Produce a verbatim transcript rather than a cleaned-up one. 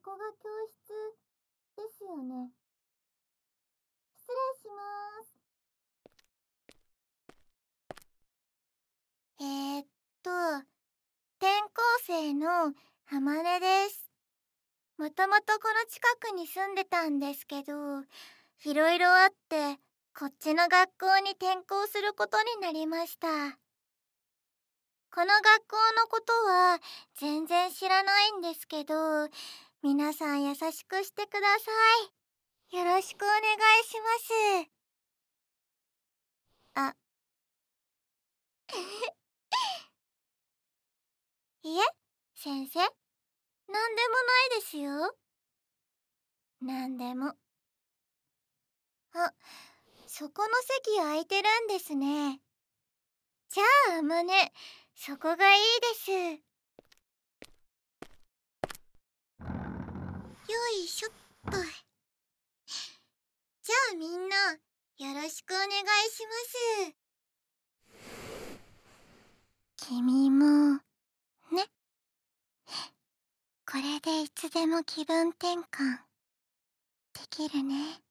こが教室ですよね。失礼します。えー、っと、転校生の浜音です。もともとこの近くに住んでたんですけど、いろいろあって、こっちの学校に転校することになりました。この学校のことは全然知らないんですけど、皆さん優しくしてください。よろしくお願いします。あ、いえ、先生、なんでもないですよ。なんでも。あ、そこの席空いてるんですね。じゃあ、あまね、そこがいいです。よいしょっと。じゃあみんな、よろしくお願いします。君も、ね。これでいつでも気分転換できるね。